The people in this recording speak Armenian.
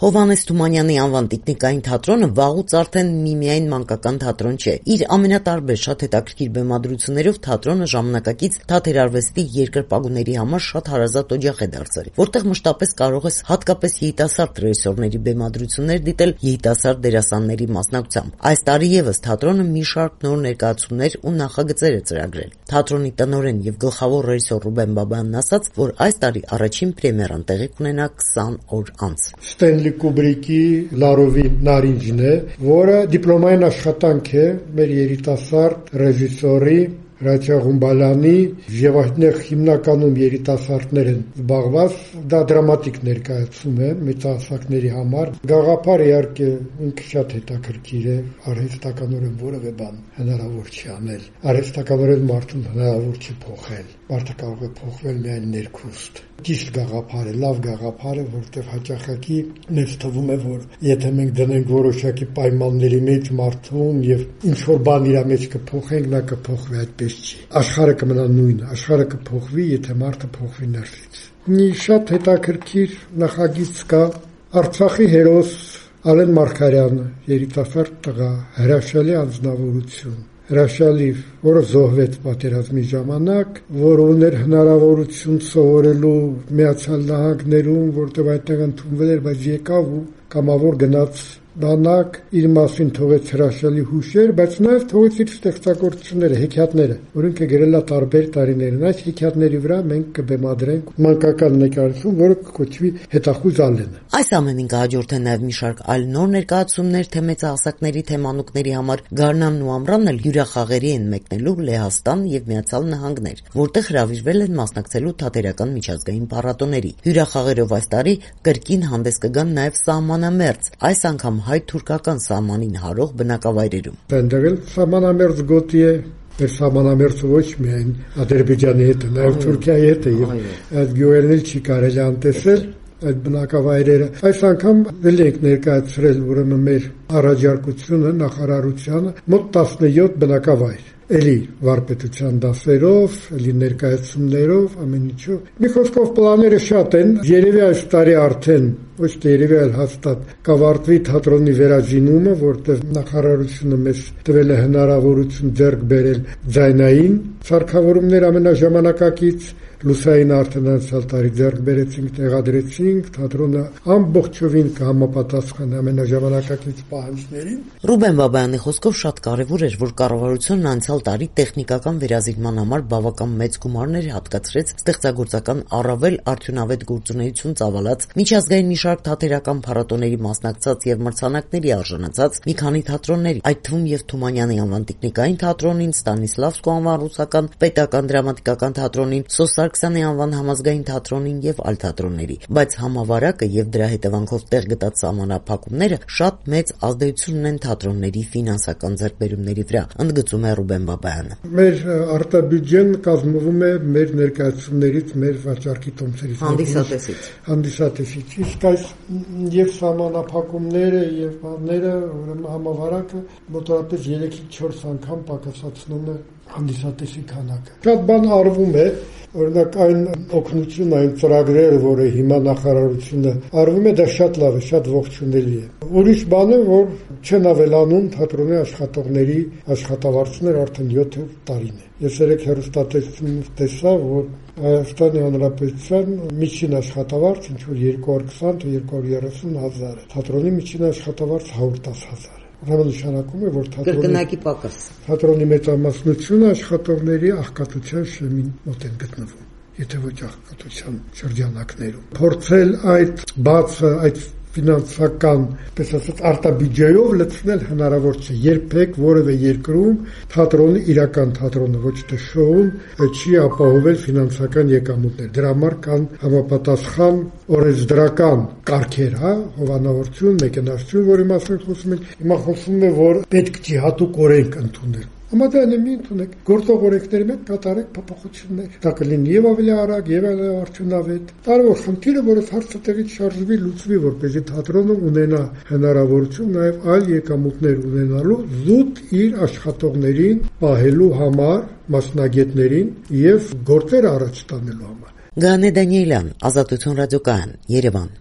Հովհաննես Թումանյանի անվան տիկնիկային թատրոնը վաղուց արդեն միմիայն մանկական թատրոն չէ։ Իր ամենատարբեր շատ հետաքրքիր բեմադրություններով թատրոնը ժամանակակից թատերարվեստի երկրպագուների համար շատ հարազատ օջախ է դարձել, որտեղ մշտապես կարող ես հատկապես յետասարդ ռեժիսորների բեմադրություններ դիտել յետասարդ դերասանների մասնակցությամբ։ Այս տարի եւս թատրոնը մի շարք նոր ներկայացումներ ու նախագծեր է ծրագրել։ Թատրոնի տնօրեն եւ գլխավոր ռեժիսոր Ռուբեն Բաբայանն ասաց, որ այս տարի առաջին պրեմիերան տեղի կունենա 20 օր անց։ Ստենլի Կուբրիկի Լարովի նարինջն է, որը դիպլոմային աշխատանք է մեր երիտասարդ ռեժիսորի Ռաչա Ղումբալյանի եւ այդտեղ հիմնականում երիտասարդներ են զբաղված, դա դրամատիկ ներկայացում է մեծահասակների համար։ Գաղափարը իհարկե ինքը շատ հետաքրքիր է, արհեստականորեն որևէ բան հնարավոր չի անել։ Արհեստականորեն մարդուն հնարավոր չի փոխել։ Մարդը կարող է փոխվել միայն ներքուստ։ Ճիշտ գաղափար է, լավ գաղափար է, որտեղ հաճախակի մեզ թվում է, որ եթե մենք դնենք որոշակի պայմանների մեջ մարդուն եւ ինչ որ բան իր մեջ կփոխենք, նա կփոխվի, այդպես չի։ Աշխարհը կմնա նույնը, աշխարհը կփոխվի, եթե մարդը փոխվի ներսից։ Մի շատ հետաքրքիր նախագիծ կա Արցախի հերոս Ալեն Մարգարյանը, երիտասարդ տղա, հրաշալի անձնավորություն։ Հրաշալի, որը զոհվեց պատերազմի ժամանակ, որ ուներ հնարավորություն սովորելու Միացյալ Նահանգներում, որտեղ այդտեղ ընդունվել էր, բայց եկավ ու կամավոր գնաց բանակ, իր մասին թողեց հրաշալի հուշեր, բայց նաև թողեց իր ստեղծագործությունները, հեքիաթները, որ ինքը գրել է տարբեր տարիներին։ Այս հեքիաթների վրա մենք կբեմադրենք մանկական նկարություն, որը կոչվի Հետախույզ Ալենը։ Այս ամենին կհաջորդեն նաև մի շարք այլ նոր ներկայացումներ, թե մեծահասակների, թե մանուկների համար։ Գարնանն ու ամռանն էլ հյուրախաղերի են մեկնելու Լեհաստան եւ Միացյալ Նահանգներ, որտեղ հրավիրվել են մասնակցելու թատերական միջազգային փառատոների։ Հյուրախաղերով այս տարի կրկին հանդես կգան նաև սահմանամերձ, այս անգամ հայ-թուրքական սահմանին հարող բնակավայրերում։ Այնտեղ էլ սահմանամերձ գոտի է, մեր սահմանամերձը ոչ միայն Ադրբեջանի հետ է, նաև Թուրքիայի հետ է, եւ այդ գյուղերն էլ չի կարելի անտեսել այդ բնակավայրերը։ Այս անգամ էլ ենք ներկայացրել ուրեմն մեր առաջարկությունը նախարարությանը մոտ 17 բնակավայր։ Էլի վարպետության դասերով, էլի ներկայացումներով, ամեն ինչով։ Մի խոսքով պլանները շատ են, երևի այս տարի արդեն ոչ թե երևի այլ հաստատ կավարտվի թատրոնի վերաժինումը, որտեղ նախարարությունը մեզ տվել է հնարավորություն ձեռք բերել ձայնային սարքավորումներ ամենաժամանակակից, լուսային արդեն անցյալ տարի ձեռք բերեցինք, տեղադրեցինք, թատրոնը ամբողջովին կհամապատասխանի ամենաժամանակակից պահանջներին։ Ռուբեն Բաբայանի խոսքով շատ կարևոր էր, որ կառավարությունն անցյալ տարի տեխնիկական վերազինման համար բավական մեծ գումարներ հատկացրեց ստեղծագործական առավել արդյունավետ գործունեություն ծավալած միջազգային մի շարք թատերական փառատոների մասնակցած եւ մրցանակների արժանացած մի քանի թատրոնների, այդ թվում եւ Թումանյանի անվան տիկնիկային թատրոնին, Ստանիսլավսկու անվան ռուսական պետական դրամատիկական թատրոնին, Սարքսյանի անվան համազգային թատրոնին եւ այլ թատրոնների, բայց համավարակը եւ դրա հետևանքով տեղ գտած սահմանափակումները շատ մեծ ազդեցություն ունեն թատրոնների ֆինանսական ձեռքբերումների վրա, ընդգծում է Ռուբեն Բաբայանը։ Մեր արտաբյուջեն կազմվում է մեր ներկայացումներից, մեր վաճառքի տոմսերից, հանդիսատեսից։ Իսկ այս եւ սահմանափակումները եւ բաները, ուրեմն համավարակը մոտավորապես 3-4 անգամ պակասացնում է հանդիսատեսի քանակը։ Շատ բան արվում է, օրինակ այն օգնություն, այն ծրագրերը, որը հիմա նախարարությունը արվում է, դա շատ լավ է, շատ ողջունելի է։ Ուրիշ բան է, որ չեն ավելանում թատրոնի աշխատողների աշխատավարձներ արդեն 7 տարին է։ Ես երեք հեռուստատեսությունից տեսա, որ Հայաստանի Հանրապետության միջին աշխատավարձ ինչ որ 220 թե 230 հազար է։ Թատրոնի միջին աշխատավարձ 110 հազար։ Ուրեմն նշանակում է, որ կրկնակի պակաս։ Թատրոնի մեծամասնությունը աշխատողների աղքատության շեմին մոտ են գտնվում, եթե ոչ աղքատության շրջանակներում։ Փորձել այդ բացը, այդ ֆինանսական, պես ասած, արտաբյուջեով լցնել հնարավոր չէ։ Երբեք որևէ երկրում թատրոնը, իրական թատրոնը, ոչ թե շոուն, չի ապահովել ֆինանսական եկամուտներ։ Դրա համար կան համապատասխան օրենսդրական կարգեր, հովանավորություն, մեկնարկություն, որի մասին խոսում ենք։ Հիմա խոսում է, որ պետք չի հատուկ օրենք ընդունել։ Համաձայն մի ընդունեք, գործող օրենքների մեջ կատարեք փոփոխություններ։ Դա կլինի եւ ավելի արագ, եւ ավելի արդյունավետ։ Տարվող խնդիրը, որ այս հարցը տեղից շարժվի, լուծվի, որպեսզի թատրոնը ունենա հնարավորություն նաեւ այլ եկամուտներ ունենալու զուտ իր աշխատողներին պահելու համար, մասնագետներին եւ գործեր առաջ տանելու համար։ Գանե Դանիելյան, Ազատություն ռադիոկայան, Երևան։